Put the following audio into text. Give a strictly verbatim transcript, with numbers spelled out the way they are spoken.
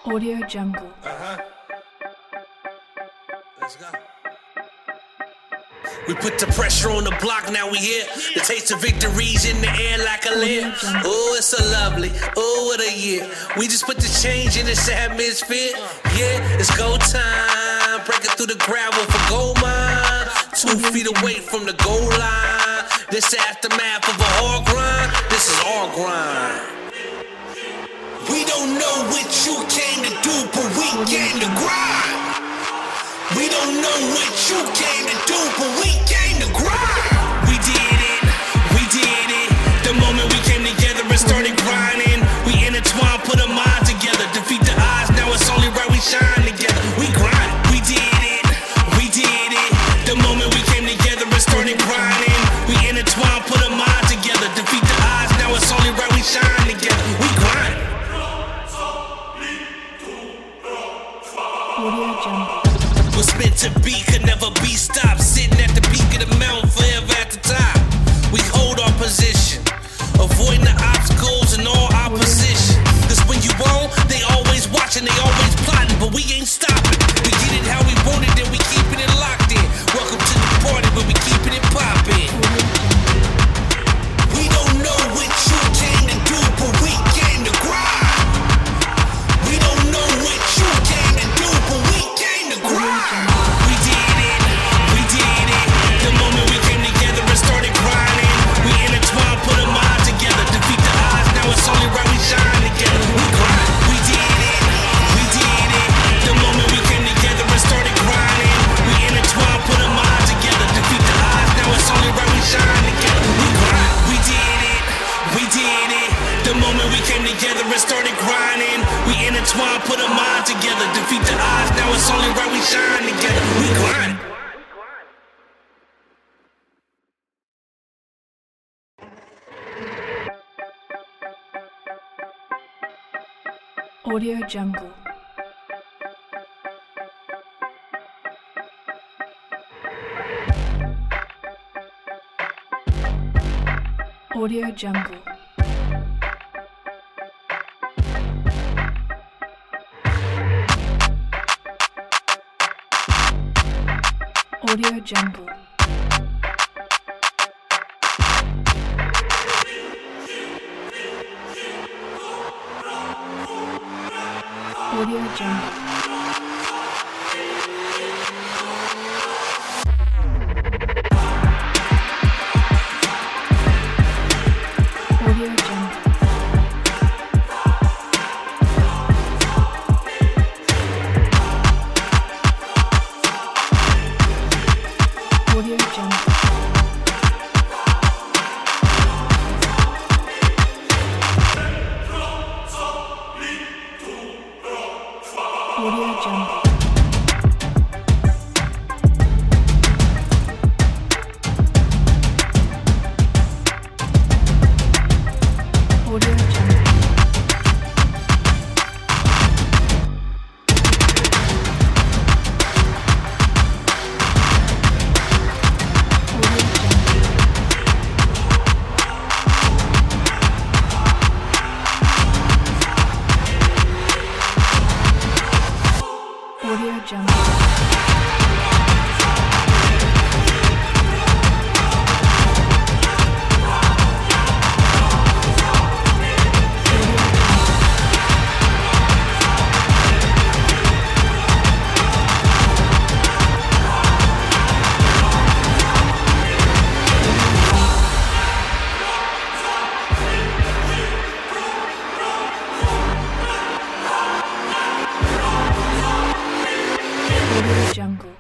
Audio Jungle. Uh-huh. Let's go. We put the pressure on the block, now we here. The taste of victory's in the air like a leer. Oh, it's so lovely. Oh, what a year. We just put the change in this atmosphere. Yeah, it's go time. Breaking through the gravel for gold mine. Two feet away from the goal line. This aftermath of a hard grind. This is our grind. We don't know what you came to do, but we came to grind. We don't know what you came to do, but we came to grind. We did it, we did it. The moment we came together and started grinding, we intertwined, put a mind together, defeat the odds. Now it's only right we shine together. We grind. We did it, we did it. The moment we came together and started grinding, we intertwined, put a mind together, defeat the odds. Now it's only right we shine together. We grind. Audio Jungle. What's meant to be could never be stopped. Sitting at the peak of the mountain, forever at the top. We hold our position, avoiding the obstacles and all opposition. Cause when you own, they always watching, they always plotting, but we ain't stopping. We get it how we want it, then we keeping it locked in. Welcome to the party, but we keeping it poppin'. We don't know what you came to do, but we came to grind. We don't know what you came to do, but we came to grind. We did it, we did it. The moment we came together and started grinding, we intertwined, put a mind together, defeat the odds. Now it's only right we shine together. We grind. We did it, we did it. The moment we came together and started grinding, we intertwined, put a mind together, defeat the odds. Now it's only right we shine together. We grind. We did it, we did it. The moment we came together and started grinding, we intertwined, put a mind together, defeat the odds. Now it's only right we shine together. We grind. Audio Jungle. Audio Jungle. Audio Jungle. Audio Jungle. Audio Jungle. Audio Jungle. Audio Jungle. Audio Jungle. Audio Jungle. Audio Jungle.